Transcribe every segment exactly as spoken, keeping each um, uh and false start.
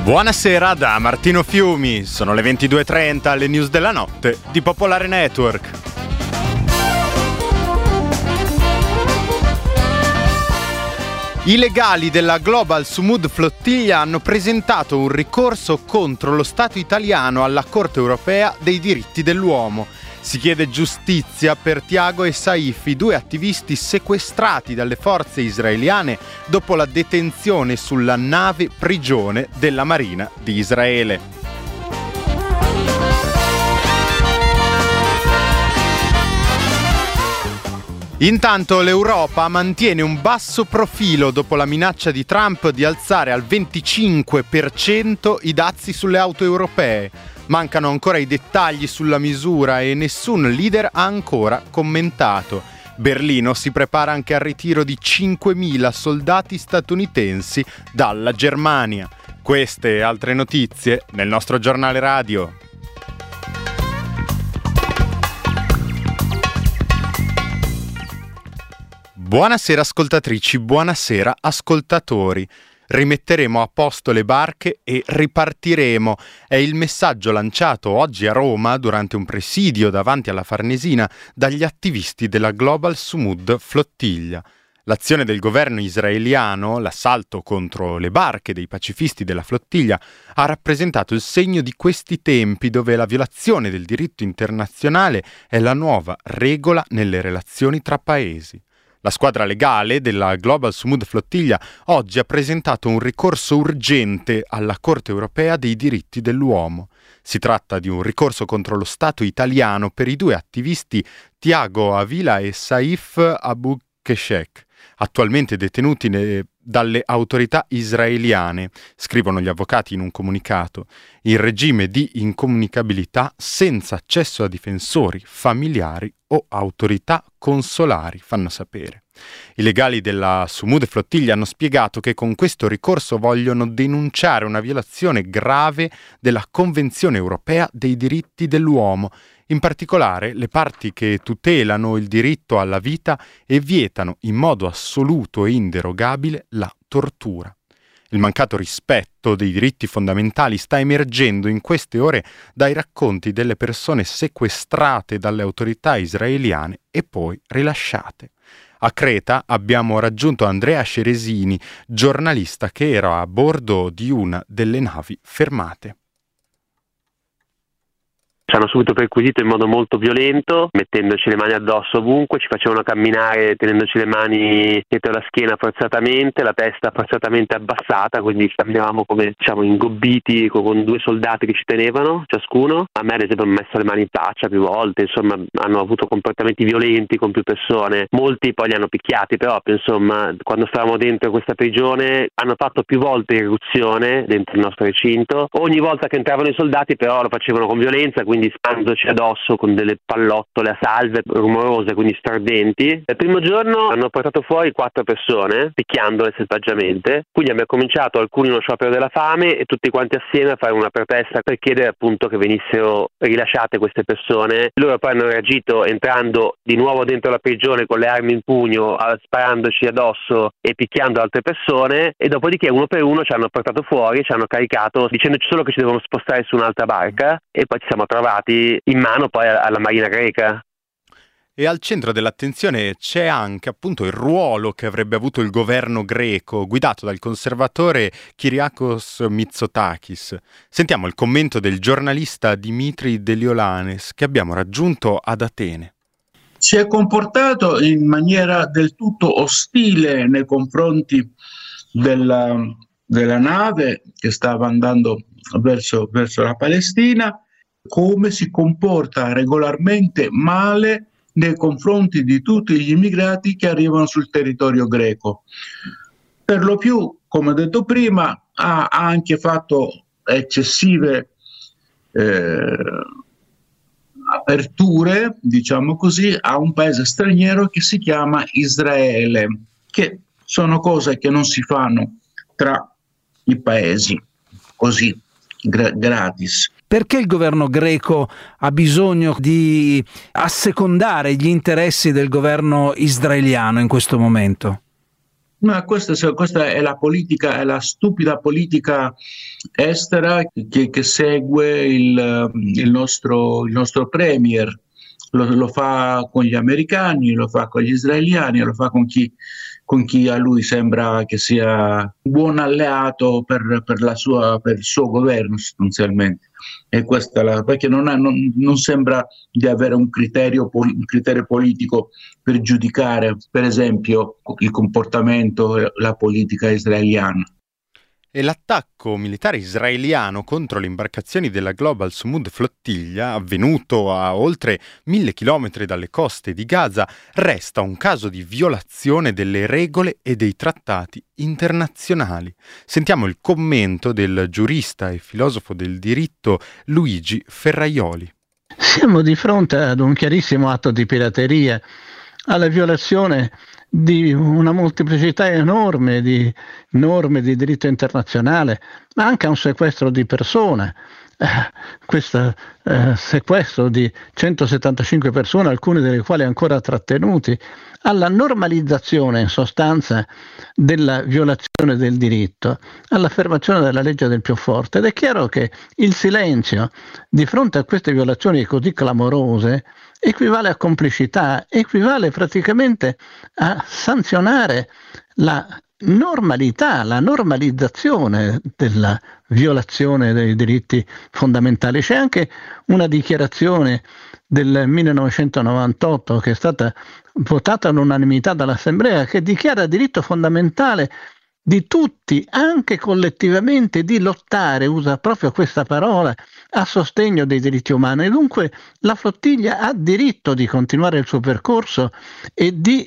Buonasera da Martino Fiumi, sono le ventidue e trenta, le news della notte di Popolare Network. I legali della Global Sumud Flottiglia hanno presentato un ricorso contro lo Stato italiano alla Corte Europea dei diritti dell'uomo. Si chiede giustizia per Tiago e Saif, i due attivisti sequestrati dalle forze israeliane dopo la detenzione sulla nave prigione della Marina di Israele. Intanto l'Europa mantiene un basso profilo dopo la minaccia di Trump di alzare al venticinque per cento i dazi sulle auto europee. Mancano ancora i dettagli sulla misura e nessun leader ha ancora commentato. Berlino si prepara anche al ritiro di cinquemila soldati statunitensi dalla Germania. Queste e altre notizie nel nostro giornale radio. Buonasera ascoltatrici, buonasera ascoltatori. Rimetteremo a posto le barche e ripartiremo. È il messaggio lanciato oggi a Roma durante un presidio davanti alla Farnesina dagli attivisti della Global Sumud Flottiglia. L'azione del governo israeliano, l'assalto contro le barche dei pacifisti della flottiglia, ha rappresentato il segno di questi tempi dove la violazione del diritto internazionale è la nuova regola nelle relazioni tra paesi. La squadra legale della Global Sumud Flottiglia oggi ha presentato un ricorso urgente alla Corte Europea dei diritti dell'uomo. Si tratta di un ricorso contro lo Stato italiano per i due attivisti Tiago Avila e Saif Abu Keshek, attualmente detenuti ne- dalle autorità israeliane, scrivono gli avvocati in un comunicato. Il regime di incomunicabilità senza accesso a difensori, familiari o autorità consolari, fanno sapere. I legali della Sumud Flottiglia hanno spiegato che con questo ricorso vogliono denunciare una violazione grave della Convenzione europea dei diritti dell'uomo, in particolare le parti che tutelano il diritto alla vita e vietano in modo assoluto e inderogabile la tortura. Il mancato rispetto dei diritti fondamentali sta emergendo in queste ore dai racconti delle persone sequestrate dalle autorità israeliane e poi rilasciate. A Creta abbiamo raggiunto Andrea Ceresini, giornalista che era a bordo di una delle navi fermate. Ci hanno subito perquisito in modo molto violento, mettendoci le mani addosso ovunque, ci facevano camminare tenendoci le mani dietro la schiena forzatamente, la testa forzatamente abbassata, quindi camminavamo come, diciamo, ingobbiti con due soldati che ci tenevano ciascuno. A me ad esempio hanno messo le mani in faccia più volte, insomma hanno avuto comportamenti violenti con più persone, molti poi li hanno picchiati, però insomma quando stavamo dentro questa prigione hanno fatto più volte irruzione dentro il nostro recinto. Ogni volta che entravano i soldati però lo facevano con violenza, quindi spandoci addosso con delle pallottole a salve rumorose, quindi stridenti. Il primo giorno hanno portato fuori quattro persone, picchiandole selvaggiamente, quindi abbiamo cominciato alcuni uno sciopero della fame e tutti quanti assieme a fare una protesta per chiedere appunto che venissero rilasciate queste persone. Loro poi hanno reagito entrando di nuovo dentro la prigione con le armi in pugno, sparandoci addosso e picchiando altre persone, e dopodiché uno per uno ci hanno portato fuori, ci hanno caricato dicendoci solo che ci devono spostare su un'altra barca, e poi ci siamo trovati in mano poi alla marina greca. E al centro dell'attenzione c'è anche appunto il ruolo che avrebbe avuto il governo greco guidato dal conservatore Kyriakos Mitsotakis. Sentiamo il commento del giornalista Dimitri Deliolanes che abbiamo raggiunto ad Atene. Si è comportato in maniera del tutto ostile nei confronti della, della nave che stava andando verso, verso la Palestina, come si comporta regolarmente male nei confronti di tutti gli immigrati che arrivano sul territorio greco. Per lo più, come ho detto prima, ha anche fatto eccessive eh, aperture, diciamo così, a un paese straniero che si chiama Israele, che sono cose che non si fanno tra i paesi così gra- gratis. Perché il governo greco ha bisogno di assecondare gli interessi del governo israeliano in questo momento? Ma questa, questa è la politica, è la stupida politica estera che, che segue il, il nostro, il nostro premier. Lo, lo fa con gli americani, lo fa con gli israeliani, lo fa con chi, con chi a lui sembra che sia un buon alleato per, per, la sua, per il suo governo sostanzialmente. E questa la, perché non, ha, non, non sembra di avere un criterio, un criterio politico per giudicare, per esempio, il comportamento e la politica israeliana. E l'attacco militare israeliano contro le imbarcazioni della Global Sumud Flottiglia, avvenuto a oltre mille chilometri dalle coste di Gaza, resta un caso di violazione delle regole e dei trattati internazionali. Sentiamo il commento del giurista e filosofo del diritto Luigi Ferraioli. Siamo di fronte ad un chiarissimo atto di pirateria, alla violazione di una molteplicità enorme di norme di diritto internazionale, ma anche a un sequestro di persone. Eh, questo eh, sequestro di centosettantacinque persone, alcune delle quali ancora trattenuti, alla normalizzazione in sostanza della violazione del diritto, all'affermazione della legge del più forte. Ed è chiaro che il silenzio di fronte a queste violazioni così clamorose equivale a complicità, equivale praticamente a sanzionare la normalità, la normalizzazione della violazione dei diritti fondamentali. C'è anche una dichiarazione del millenovecentonovantotto che è stata votata all'unanimità dall'Assemblea, che dichiara diritto fondamentale di tutti, anche collettivamente, di lottare, usa proprio questa parola, a sostegno dei diritti umani. E dunque la flottiglia ha diritto di continuare il suo percorso e di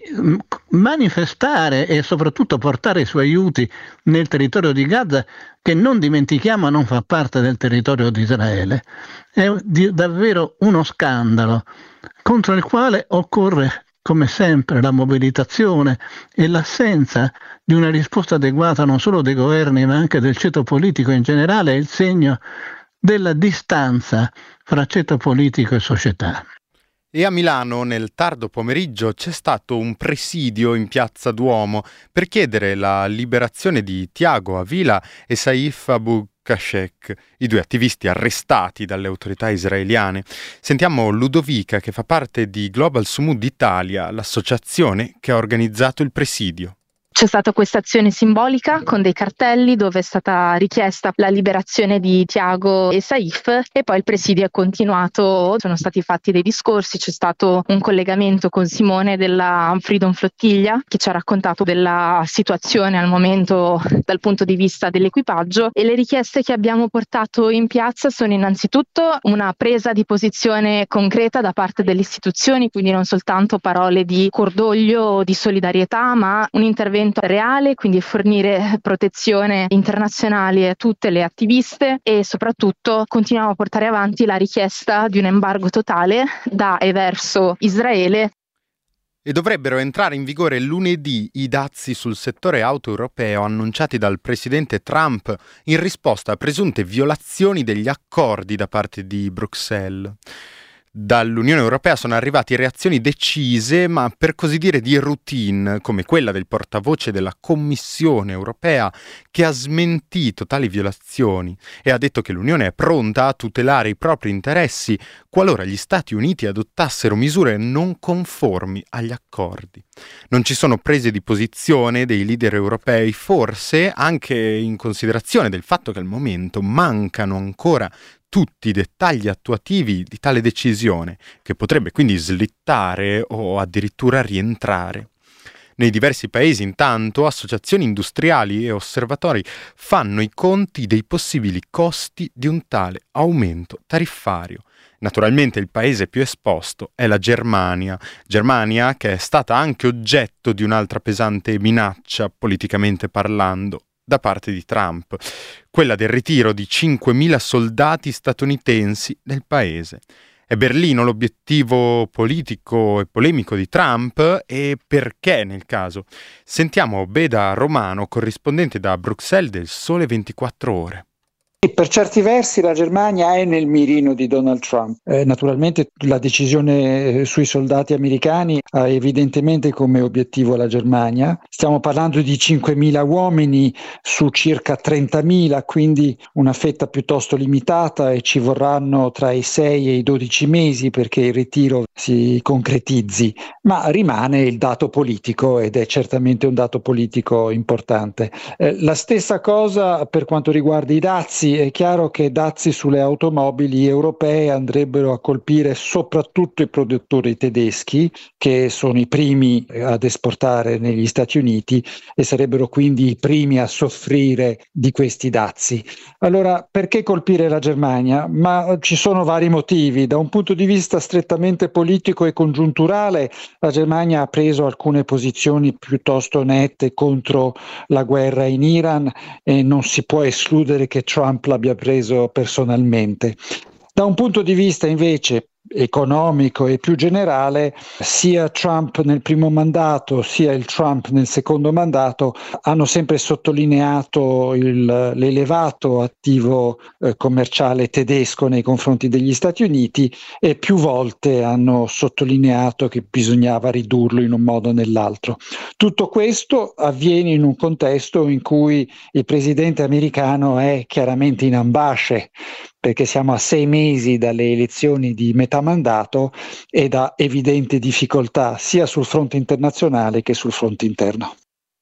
manifestare e soprattutto portare i suoi aiuti nel territorio di Gaza, che non dimentichiamo non fa parte del territorio di Israele. È di, davvero uno scandalo contro il quale occorre, come sempre, la mobilitazione e l'assenza di una risposta adeguata non solo dei governi ma anche del ceto politico in generale è il segno della distanza fra ceto politico e società. E a Milano nel tardo pomeriggio c'è stato un presidio in Piazza Duomo per chiedere la liberazione di Tiago Avila e Saif Abu Kashek, i due attivisti arrestati dalle autorità israeliane. Sentiamo Ludovica, che fa parte di Global Sumud Italia, l'associazione che ha organizzato il presidio. C'è stata questa azione simbolica con dei cartelli dove è stata richiesta la liberazione di Tiago e Saif, e poi il presidio è continuato, sono stati fatti dei discorsi, c'è stato un collegamento con Simone della Freedom Flottiglia che ci ha raccontato della situazione al momento dal punto di vista dell'equipaggio, e le richieste che abbiamo portato in piazza sono innanzitutto una presa di posizione concreta da parte delle istituzioni, quindi non soltanto parole di cordoglio, di solidarietà, ma un intervento reale, quindi fornire protezione internazionale a tutte le attiviste, e soprattutto continuiamo a portare avanti la richiesta di un embargo totale da e verso Israele. E dovrebbero entrare in vigore lunedì i dazi sul settore auto europeo annunciati dal presidente Trump in risposta a presunte violazioni degli accordi da parte di Bruxelles. Dall'Unione Europea sono arrivate reazioni decise, ma per così dire di routine, come quella del portavoce della Commissione Europea, che ha smentito tali violazioni e ha detto che l'Unione è pronta a tutelare i propri interessi qualora gli Stati Uniti adottassero misure non conformi agli accordi. Non ci sono prese di posizione dei leader europei, forse anche in considerazione del fatto che al momento mancano ancora tutti i dettagli attuativi di tale decisione, che potrebbe quindi slittare o addirittura rientrare. Nei diversi paesi, intanto, associazioni industriali e osservatori fanno i conti dei possibili costi di un tale aumento tariffario. Naturalmente il paese più esposto è la Germania, Germania che è stata anche oggetto di un'altra pesante minaccia, politicamente parlando, da parte di Trump, quella del ritiro di cinquemila soldati statunitensi nel paese. È Berlino l'obiettivo politico e polemico di Trump, e perché nel caso? Sentiamo Beda Romano, corrispondente da Bruxelles del Sole ventiquattro Ore. Per certi versi la Germania è nel mirino di Donald Trump. Eh, naturalmente la decisione sui soldati americani ha evidentemente come obiettivo la Germania. Stiamo parlando di cinquemila uomini su circa trentamila, quindi una fetta piuttosto limitata, e ci vorranno tra i sei e i dodici mesi perché il ritiro si concretizzi. Ma rimane il dato politico, ed è certamente un dato politico importante. Eh, la stessa cosa per quanto riguarda i dazi. È chiaro che dazi sulle automobili europee andrebbero a colpire soprattutto i produttori tedeschi, che sono i primi ad esportare negli Stati Uniti e sarebbero quindi i primi a soffrire di questi dazi. Allora, perché colpire la Germania? Ma ci sono vari motivi. Da un punto di vista strettamente politico e congiunturale, la Germania ha preso alcune posizioni piuttosto nette contro la guerra in Iran e non si può escludere che Trump l'abbia preso personalmente. Da un punto di vista invece economico e più generale, sia Trump nel primo mandato sia il Trump nel secondo mandato hanno sempre sottolineato il, l'elevato attivo eh, commerciale tedesco nei confronti degli Stati Uniti, e più volte hanno sottolineato che bisognava ridurlo in un modo o nell'altro. Tutto questo avviene in un contesto in cui il presidente americano è chiaramente in ambasce, perché siamo a sei mesi dalle elezioni di metà mandato ed ha evidenti difficoltà sia sul fronte internazionale che sul fronte interno.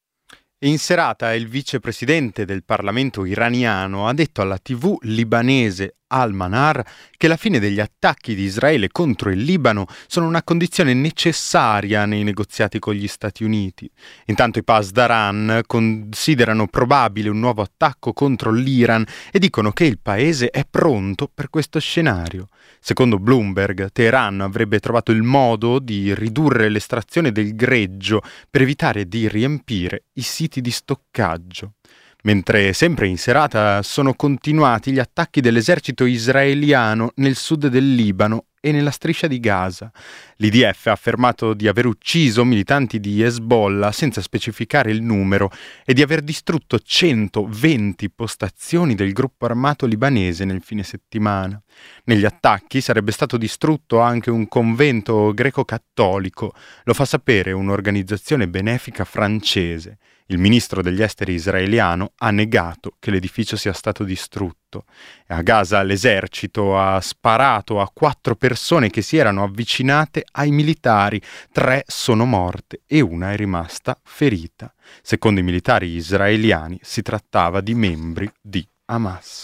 In serata il vicepresidente del Parlamento iraniano ha detto alla tivù libanese Al-Manar che la fine degli attacchi di Israele contro il Libano sono una condizione necessaria nei negoziati con gli Stati Uniti. Intanto i Pasdaran considerano probabile un nuovo attacco contro l'Iran e dicono che il paese è pronto per questo scenario. Secondo Bloomberg, Teheran avrebbe trovato il modo di ridurre l'estrazione del greggio per evitare di riempire i siti di stoccaggio. Mentre sempre in serata sono continuati gli attacchi dell'esercito israeliano nel sud del Libano e nella striscia di Gaza. L'I D F ha affermato di aver ucciso militanti di Hezbollah senza specificare il numero e di aver distrutto centoventi postazioni del gruppo armato libanese nel fine settimana. Negli attacchi sarebbe stato distrutto anche un convento greco-cattolico, lo fa sapere un'organizzazione benefica francese. Il ministro degli esteri israeliano ha negato che l'edificio sia stato distrutto. A Gaza l'esercito ha sparato a quattro persone che si erano avvicinate ai militari. Tre sono morte e una è rimasta ferita. Secondo i militari israeliani si trattava di membri di Hamas.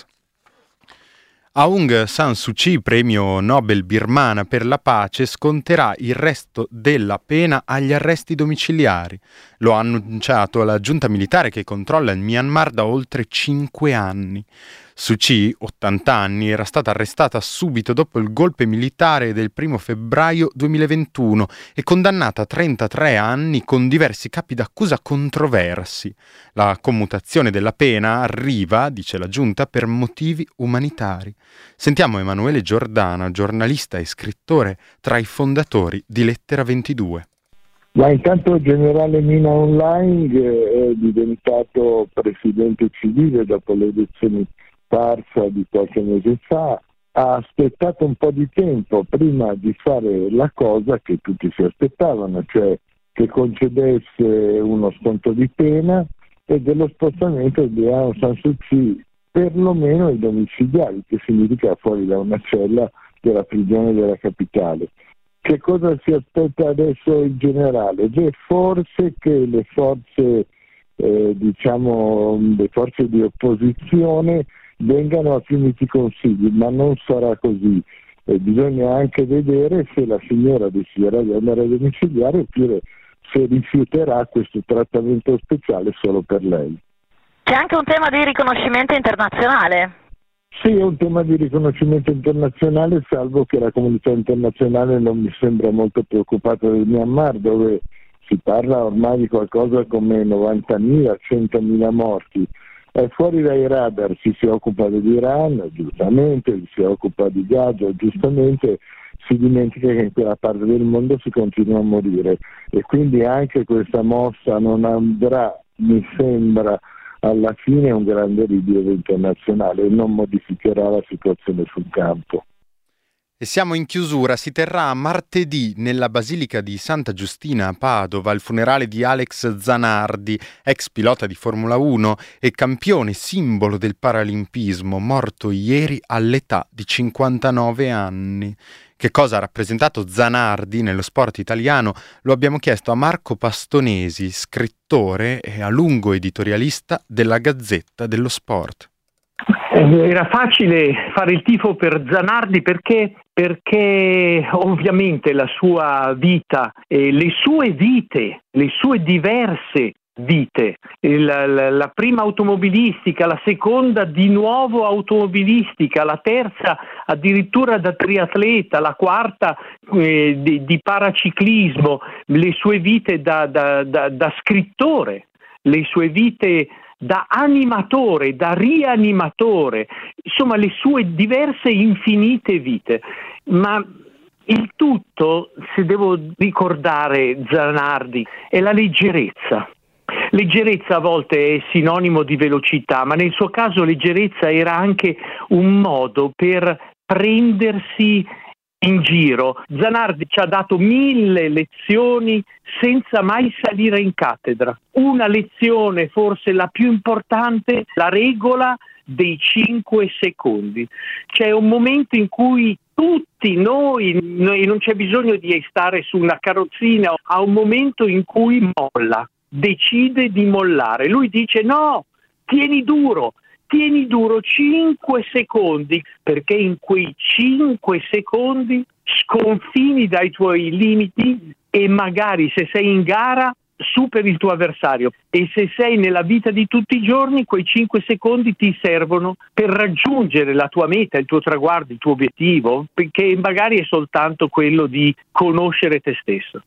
Aung San Suu Kyi, premio Nobel birmana per la pace, sconterà il resto della pena agli arresti domiciliari. Lo ha annunciato la giunta militare che controlla il Myanmar da oltre cinque anni. Suu Kyi, ottanta anni, era stata arrestata subito dopo il golpe militare del primo febbraio duemilaventuno e condannata a trentatré anni con diversi capi d'accusa controversi. La commutazione della pena arriva, dice la giunta, per motivi umanitari. Sentiamo Emanuele Giordana, giornalista e scrittore tra i fondatori di Lettera ventidue. Ma intanto il generale Mina Aung Hlaing è diventato presidente civile dopo le elezioni sparsa di qualche mese fa, ha aspettato un po' di tempo prima di fare la cosa che tutti si aspettavano, cioè che concedesse uno sconto di pena e dello spostamento di Aung San Suu Kyi perlomeno ai domiciliari, che significa fuori da una cella della prigione della capitale. Che cosa si aspetta adesso il generale? Beh, forse che le forze, eh, diciamo, le forze di opposizione vengano a finiti consigli, ma non sarà così. Eh, bisogna anche vedere se la signora deciderà di andare a domiciliare oppure se rifiuterà questo trattamento speciale solo per lei. C'è anche un tema di riconoscimento internazionale. Sì, è un tema di riconoscimento internazionale, salvo che la comunità internazionale non mi sembra molto preoccupata del Myanmar, dove si parla ormai di qualcosa come novantamila, centomila morti. È fuori dai radar, ci si occupa dell'Iran, giustamente, si occupa di Gaza, giustamente, si dimentica che in quella parte del mondo si continua a morire e quindi anche questa mossa non andrà, mi sembra, alla fine un grande rilievo internazionale e non modificherà la situazione sul campo. E siamo in chiusura, si terrà martedì nella Basilica di Santa Giustina a Padova il funerale di Alex Zanardi, ex pilota di Formula uno e campione simbolo del paralimpismo, morto ieri all'età di cinquantanove anni. Che cosa ha rappresentato Zanardi nello sport italiano lo abbiamo chiesto a Marco Pastonesi, scrittore e a lungo editorialista della Gazzetta dello Sport. Era facile fare il tifo per Zanardi perché, perché ovviamente la sua vita, eh, le sue vite, le sue diverse vite, la, la, la prima automobilistica, la seconda di nuovo automobilistica, la terza addirittura da triatleta, la quarta eh, di, di paraciclismo, le sue vite da, da, da, da scrittore, le sue vite da animatore, da rianimatore, insomma le sue diverse infinite vite. Ma il tutto, se devo ricordare Zanardi, è la leggerezza. Leggerezza a volte è sinonimo di velocità, ma nel suo caso leggerezza era anche un modo per prendersi in giro. Zanardi ci ha dato mille lezioni senza mai salire in cattedra. Una lezione, forse la più importante, la regola dei cinque secondi. C'è un momento in cui tutti noi, noi non c'è bisogno di stare su una carrozzina, ha un momento in cui molla, decide di mollare. Lui dice no, tieni duro, tieni duro cinque secondi, perché in quei cinque secondi sconfini dai tuoi limiti e magari se sei in gara superi il tuo avversario, e se sei nella vita di tutti i giorni quei cinque secondi ti servono per raggiungere la tua meta, il tuo traguardo, il tuo obiettivo, perché magari è soltanto quello di conoscere te stesso.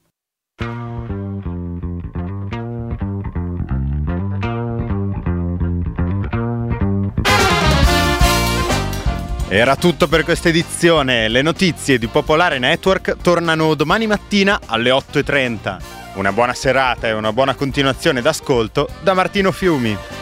Era tutto per questa edizione. Le notizie di Popolare Network tornano domani mattina alle otto e trenta. Una buona serata e una buona continuazione d'ascolto da Martino Fiumi.